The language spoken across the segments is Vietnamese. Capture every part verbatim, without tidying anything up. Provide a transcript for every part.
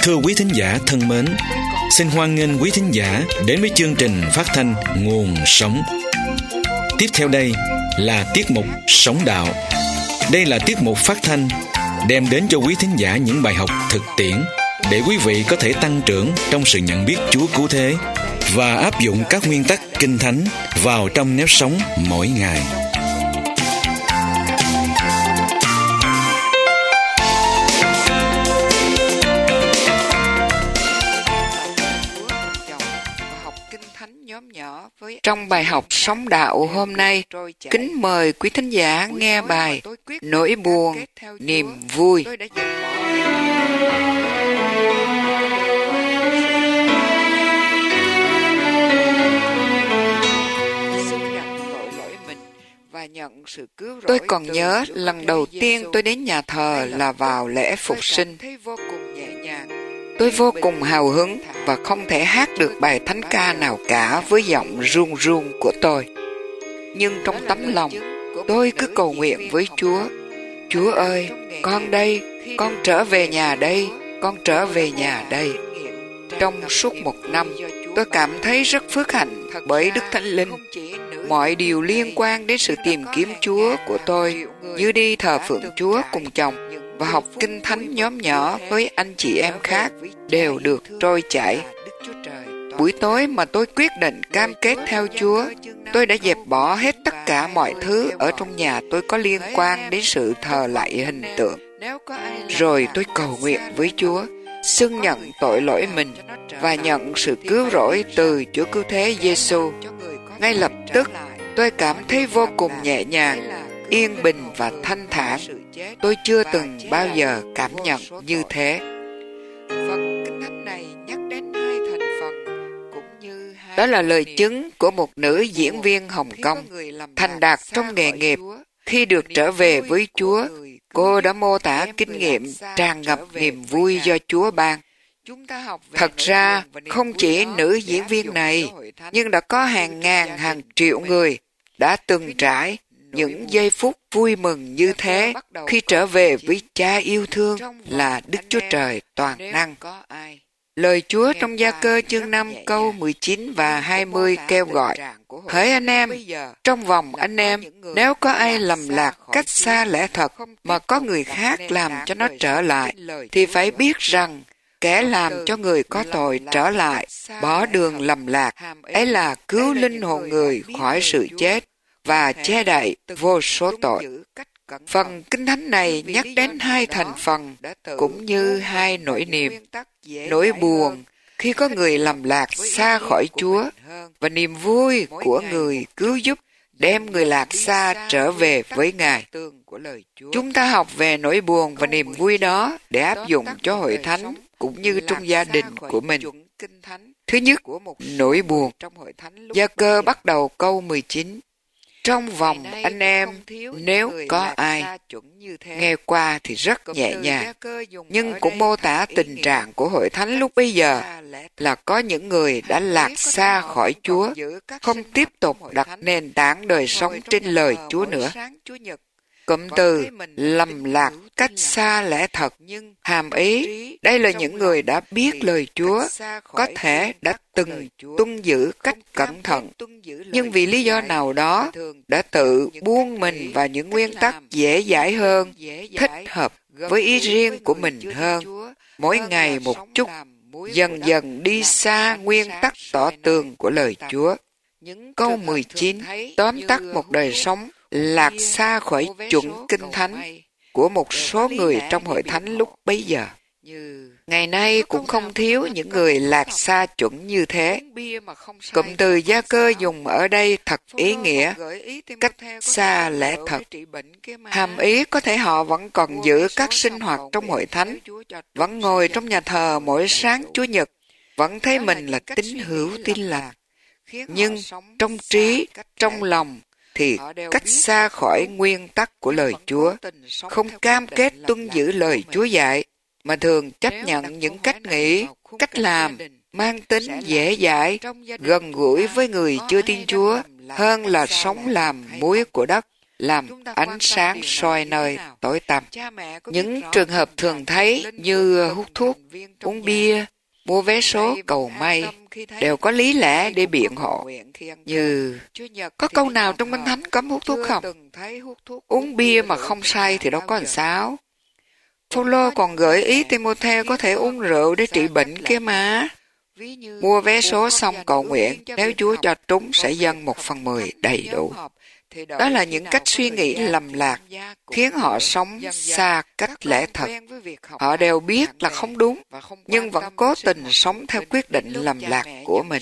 Thưa quý thính giả thân mến, xin hoan nghênh quý thính giả đến với chương trình phát thanh Nguồn Sống. Tiếp theo đây là tiết mục Sống Đạo. Đây là tiết mục phát thanh đem đến cho quý thính giả những bài học thực tiễn để quý vị có thể tăng trưởng trong sự nhận biết Chúa cứu thế và áp dụng các nguyên tắc Kinh Thánh vào trong nếp sống mỗi ngày. Trong bài học Sống Đạo hôm nay, kính mời quý thính giả nghe bài Nỗi buồn, niềm vui. Tôi còn nhớ lần đầu tiên tôi đến nhà thờ là vào lễ Phục Sinh. Tôi vô cùng hào hứng và không thể hát được bài thánh ca nào cả với giọng run run của tôi. Nhưng trong tấm lòng, tôi cứ cầu nguyện với Chúa. Chúa ơi, con đây, con trở về nhà đây, con trở về nhà đây. Trong suốt một năm, tôi cảm thấy rất phước hạnh bởi Đức Thánh Linh. Mọi điều liên quan đến sự tìm kiếm Chúa của tôi, như đi thờ phượng Chúa cùng chồng và học Kinh Thánh nhóm nhỏ với anh chị em khác, đều được trôi chảy. Buổi tối mà tôi quyết định cam kết theo Chúa, tôi đã dẹp bỏ hết tất cả mọi thứ ở trong nhà tôi có liên quan đến sự thờ lạy hình tượng. Rồi tôi cầu nguyện với Chúa, xưng nhận tội lỗi mình và nhận sự cứu rỗi từ Chúa Cứu Thế Giêsu. Ngay lập tức, tôi cảm thấy vô cùng nhẹ nhàng, yên bình và thanh thản. Tôi chưa từng bao giờ cảm nhận như thế. Phần Kinh Thánh này nhắc đến hai thành phần, cũng như hai đó là lời chứng của một nữ diễn viên Hồng Kông thành đạt trong nghề nghiệp. Khi được trở về với Chúa, cô đã mô tả kinh nghiệm tràn ngập niềm vui do Chúa ban. Thật ra, không chỉ nữ diễn viên này, nhưng đã có hàng ngàn hàng triệu người đã từng trải những giây phút vui mừng như thế khi trở về với Cha yêu thương là Đức Chúa Trời toàn năng. Lời Chúa trong Gia Cơ chương năm câu mười chín và hai mươi kêu gọi: Hỡi anh em, trong vòng anh em, nếu có ai lầm lạc cách xa lẽ thật mà có người khác làm cho nó trở lại, thì phải biết rằng kẻ làm cho người có tội trở lại, bỏ đường lầm lạc, ấy là cứu linh hồn người khỏi sự chết và che đậy vô số tội. Phần Kinh Thánh này nhắc đến hai thành phần cũng như hai nỗi niềm. Nỗi buồn khi có người lầm lạc xa khỏi Chúa và niềm vui của người cứu giúp đem người lạc xa trở về với Ngài. Chúng ta học về nỗi buồn và niềm vui đó để áp dụng cho hội thánh cũng như trong gia đình của mình. Thứ nhất, nỗi buồn. Gia Cơ bắt đầu câu mười chín. Trong vòng anh em, nếu có ai. Nghe qua thì rất nhẹ nhàng, nhưng cũng mô tả tình trạng của hội thánh lúc bấy giờ là có những người đã lạc xa khỏi Chúa, không tiếp tục đặt nền tảng đời sống trên lời Chúa nữa. Cụm từ lầm lạc cách xa lẽ thật hàm ý đây là những người đã biết lời Chúa, có thể đã từng tuân giữ cách cẩn thận, nhưng vì lý do nào đó đã tự buông mình vào những nguyên tắc dễ dãi hơn, thích hợp với ý riêng của mình hơn, mỗi ngày một chút, dần dần đi xa nguyên tắc tỏ tường của lời Chúa. Câu mười chín tóm tắt một đời sống lạc xa khỏi chuẩn Kinh Thánh của một số người trong hội thánh lúc bấy giờ. Ngày nay cũng không thiếu những người lạc xa chuẩn như thế. Cụm từ Gia Cơ dùng ở đây thật ý nghĩa, cách xa lẽ thật. Hàm ý có thể họ vẫn còn giữ các sinh hoạt trong hội thánh, vẫn ngồi trong nhà thờ mỗi sáng Chủ nhật, vẫn thấy mình là tín hữu tin lành. Nhưng trong trí, trong lòng, thì cách xa khỏi nguyên tắc của lời Chúa, không cam kết tuân giữ lời Chúa dạy, mà thường chấp nhận những cách nghĩ, cách làm, mang tính dễ dãi, gần gũi với người chưa tin Chúa, hơn là sống làm muối của đất. làm ánh sáng soi nơi tối tăm. Những trường hợp thường thấy như hút thuốc, uống bia, mua vé số cầu may đều có lý lẽ để biện hộ. Như có câu nào trong Kinh Thánh cấm hút thuốc không? Uống bia mà không say thì đâu có làm sao. Phaolô còn gợi ý Timothée có thể uống rượu để trị bệnh kia mà. Mua vé số xong cầu nguyện, nếu Chúa cho trúng sẽ dâng một phần mười đầy đủ. Đó là những cách suy nghĩ lầm lạc, khiến họ sống xa cách lẽ thật. Họ đều biết là không đúng, nhưng vẫn cố tình sống theo quyết định lầm lạc của mình.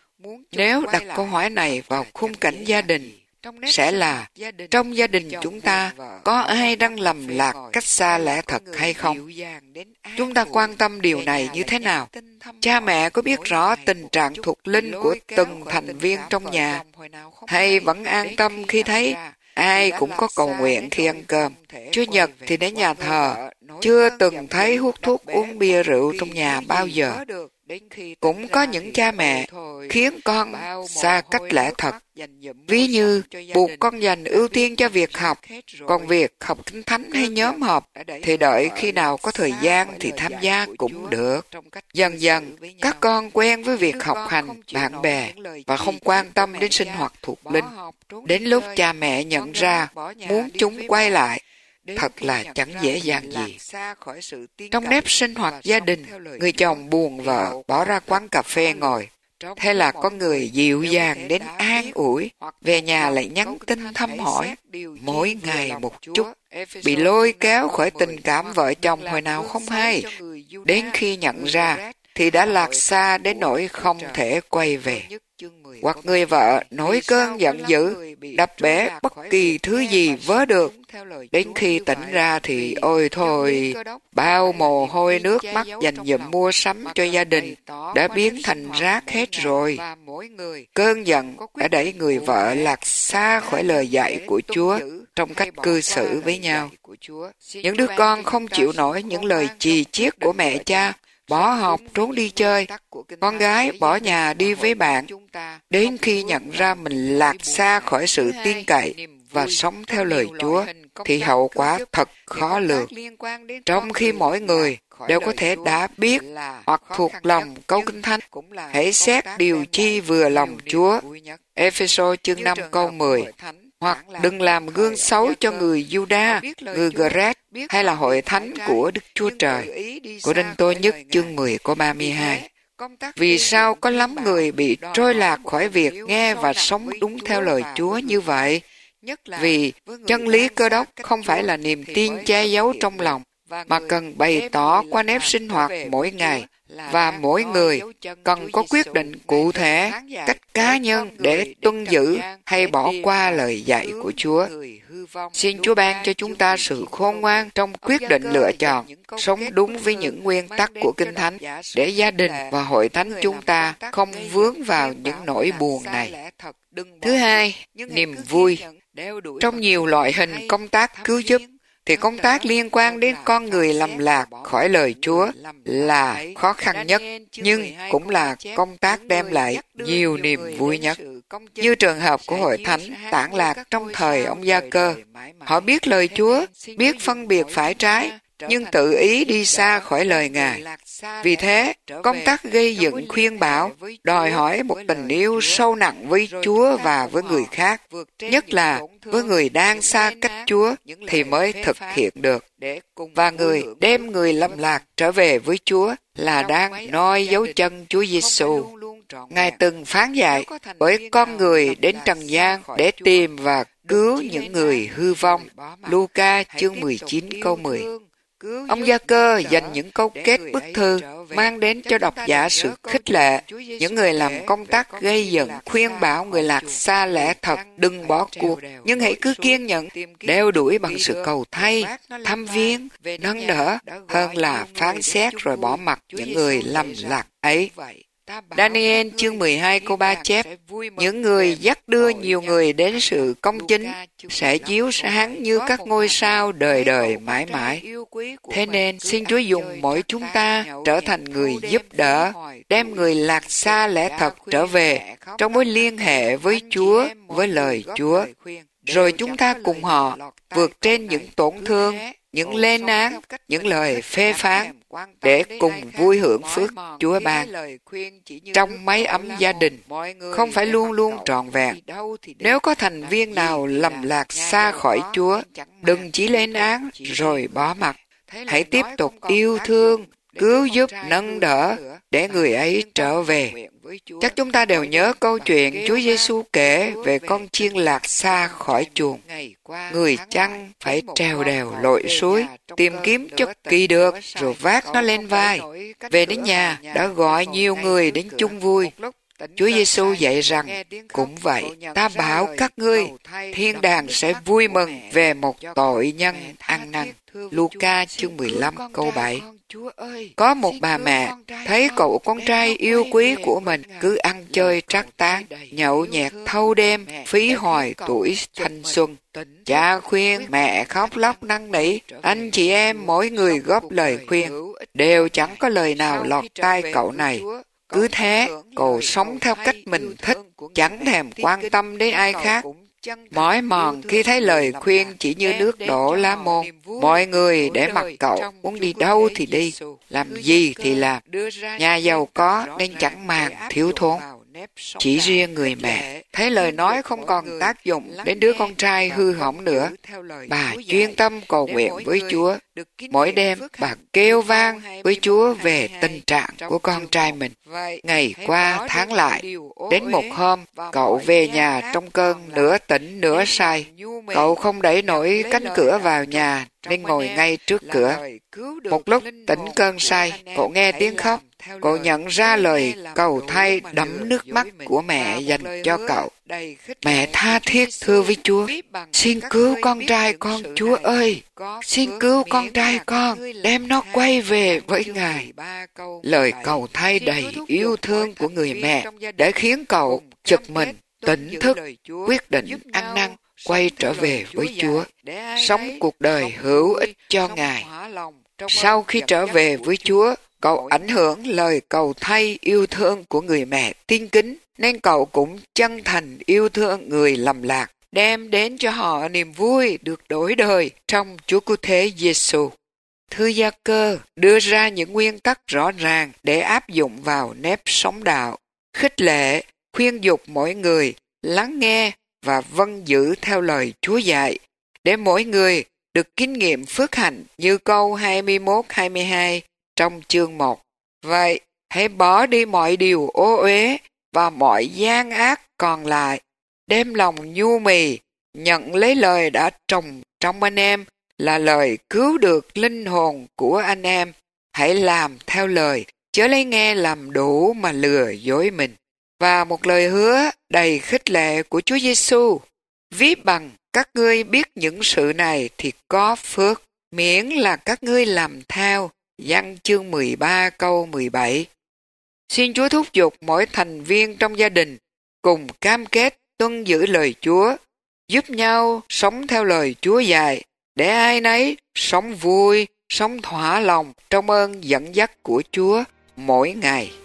Nếu đặt câu hỏi này vào khung cảnh gia đình, sẽ là trong gia đình chúng ta có ai đang lầm lạc cách xa lẽ thật hay không? Chúng ta quan tâm điều này như thế nào? Cha mẹ có biết rõ tình trạng thuộc linh của từng thành viên trong nhà, hay vẫn an tâm khi thấy ai cũng có cầu nguyện khi ăn cơm? Chúa Nhật thì đến nhà thờ, chưa từng thấy hút thuốc uống bia rượu trong nhà bao giờ. Cũng có những cha mẹ khiến con xa cách lẽ thật, ví như buộc con dành ưu tiên cho việc học, còn việc học Kinh Thánh hay nhóm họp thì đợi khi nào có thời gian thì tham gia cũng được. Dần dần, các con quen với việc học hành, bạn bè và không quan tâm đến sinh hoạt thuộc linh. Đến lúc cha mẹ nhận ra muốn chúng quay lại, thật là chẳng dễ dàng gì. Trong nếp sinh hoạt gia đình, người chồng buồn vợ bỏ ra quán cà phê ngồi. Thế là có người dịu dàng đến an ủi, về nhà lại nhắn tin thăm hỏi, mỗi ngày một chút, bị lôi kéo khỏi tình cảm vợ chồng hồi nào không hay. Đến khi nhận ra, thì đã lạc xa đến nỗi không thể quay về. Hoặc người vợ nổi cơn giận dữ, đập bể bất kỳ thứ gì vớ được. Đến khi tỉnh ra thì ôi thôi, bao mồ hôi nước mắt dành dụm mua sắm cho gia đình đã biến thành rác hết rồi. Cơn giận đã đẩy người vợ lạc xa khỏi lời dạy của Chúa trong cách cư xử với nhau. Những đứa con không chịu nổi những lời chì chiết của mẹ cha, bỏ học trốn đi chơi, con gái bỏ nhà đi với bạn, đến khi nhận ra mình lạc xa khỏi sự tin cậy và sống theo lời Chúa, thì hậu quả thật khó lường. Trong khi mỗi người đều có thể đã biết hoặc thuộc lòng câu Kinh Thánh, hãy xét điều chi vừa lòng Chúa, Ê-phê-sô chương năm câu mười, hoặc đừng làm gương xấu cho người Giu-đa, người Gờ-rét, hay là hội thánh của Đức Chúa Trời. Cô-rinh-tô nhất chương mười câu ba mươi hai. Vì sao có lắm người bị trôi lạc khỏi việc nghe và sống đúng theo lời Chúa như vậy? Vì chân lý Cơ Đốc không phải là niềm tin che giấu trong lòng, mà cần bày tỏ qua nếp sinh hoạt mỗi ngày, và mỗi người cần có quyết định cụ thể, cách cá nhân để tuân giữ hay bỏ qua lời dạy của Chúa. Xin Chúa ban cho chúng ta sự khôn ngoan trong quyết định lựa chọn, sống đúng với những nguyên tắc của Kinh Thánh, để gia đình và hội thánh chúng ta không vướng vào những nỗi buồn này. Thứ hai, niềm vui. Trong nhiều loại hình công tác cứu giúp, thì công tác liên quan đến con người lầm lạc khỏi lời Chúa là khó khăn nhất, nhưng cũng là công tác đem lại nhiều niềm vui nhất. Như trường hợp của hội thánh tản lạc trong thời ông Gia Cơ, họ biết lời Chúa, biết phân biệt phải trái, nhưng tự ý đi xa khỏi lời Ngài. Vì thế, công tác gây dựng khuyên bảo đòi hỏi một tình yêu sâu nặng với Chúa và với người khác, nhất là với người đang xa cách Chúa thì mới thực hiện được. Và người đem người lầm lạc trở về với Chúa là đang noi dấu chân Chúa Giêsu. Ngài từng phán dạy, bởi con người đến trần gian để tìm và cứu những người hư vong. Luca chương mười chín câu mười. Ông Gia Cơ dành những câu kết bức thư mang đến cho độc giả sự khích lệ, những người làm công tác gây dựng, khuyên bảo người lạc xa lẽ thật, đừng bỏ cuộc, nhưng hãy cứ kiên nhẫn, đeo đuổi bằng sự cầu thay, thăm viếng, nâng đỡ, hơn là phán xét rồi bỏ mặc những người lầm lạc ấy. Daniel chương mười hai câu ba chép, những người dắt đưa nhiều người đến sự công chính sẽ chiếu sáng như các ngôi sao đời đời mãi mãi. Thế nên xin Chúa dùng mỗi chúng ta trở thành người giúp đỡ, đem người lạc xa lẽ thật trở về trong mối liên hệ với Chúa, với lời Chúa. rồi chúng ta cùng họ vượt trên những tổn thương, những lên án, những lời phê phán, để cùng vui hưởng phước Chúa ban. Trong mái ấm gia đình, không phải luôn luôn trọn vẹn. Nếu có thành viên nào lầm lạc xa khỏi Chúa, đừng chỉ lên án rồi bỏ mặc. Hãy tiếp tục yêu thương, cứu giúp, nâng đỡ để người ấy trở về. Chắc chúng ta đều nhớ câu chuyện Chúa Giêsu kể về con chiên lạc xa khỏi chuồng. Người chăn phải trèo đèo lội suối, tìm kiếm cho kỳ được, rồi vác nó lên vai. Về đến nhà, đã gọi nhiều người đến chung vui. Chúa Giêsu dạy rằng, cũng vậy, ta bảo các ngươi, thiên đàng sẽ vui mừng về một tội nhân ăn năn. Luca chương mười lăm câu bảy. Có một bà mẹ thấy cậu con trai yêu quý của mình cứ ăn chơi trác táng, nhậu nhẹt thâu đêm, phí hoài tuổi thanh xuân. Cha khuyên, mẹ khóc lóc năn nỉ, anh chị em mỗi người góp lời khuyên, đều chẳng có lời nào lọt tai cậu này. Cứ thế, cậu sống theo cách mình thích, chẳng thèm quan tâm đến ai khác. Mỏi mòn khi thấy lời khuyên chỉ như nước đổ lá môn. Mọi người để mặc cậu, muốn đi đâu thì đi, làm gì thì làm. Nhà giàu có nên chẳng màng thiếu thốn. Chỉ riêng người mẹ thấy lời nói không còn tác dụng đến đứa con trai hư hỏng nữa. Bà chuyên tâm cầu nguyện với Chúa. Mỗi đêm bà kêu vang với Chúa về tình trạng của con trai mình. Ngày qua tháng lại, đến một hôm cậu về nhà trong cơn nửa tỉnh nửa say. Cậu không đẩy nổi cánh cửa vào nhà nên ngồi ngay trước cửa. Một lúc tỉnh cơn say, cậu nghe tiếng khóc. Cậu nhận ra lời cầu thay đẫm nước mắt của mẹ dành cho cậu. Mẹ tha thiết thưa với Chúa, xin cứu con trai con, Chúa ơi, xin cứu con trai con, đem nó quay về với Ngài. Lời cầu thay đầy yêu thương của người mẹ để khiến cậu chực mình, tỉnh thức, quyết định ăn năn, quay trở về với Chúa, sống cuộc đời hữu ích cho Ngài. Sau khi trở về với Chúa, cậu ảnh hưởng lời cầu thay yêu thương của người mẹ tiên kính, nên cậu cũng chân thành yêu thương người lầm lạc, đem đến cho họ niềm vui được đổi đời trong Chúa Cứu Thế Giêsu. Thư Gia Cơ đưa ra những nguyên tắc rõ ràng để áp dụng vào nếp sống đạo, khích lệ, khuyên dục mỗi người lắng nghe và vâng giữ theo lời Chúa dạy, để mỗi người được kinh nghiệm phước hạnh như câu hai mươi mốt hai mươi hai trong chương một. Vậy, hãy bỏ đi mọi điều ô uế và mọi gian ác còn lại, đem lòng nhu mì, nhận lấy lời đã trồng trong anh em là lời cứu được linh hồn của anh em. Hãy làm theo lời, chớ lấy nghe làm đủ mà lừa dối mình. Và một lời hứa đầy khích lệ của Chúa Giêsu: ví bằng các ngươi biết những sự này thì có phước, miễn là các ngươi làm theo. Giăng chương mười ba câu mười bảy. Xin Chúa thúc giục mỗi thành viên trong gia đình cùng cam kết tuân giữ lời Chúa, giúp nhau sống theo lời Chúa dạy, để ai nấy sống vui, sống thỏa lòng trong ơn dẫn dắt của Chúa mỗi ngày.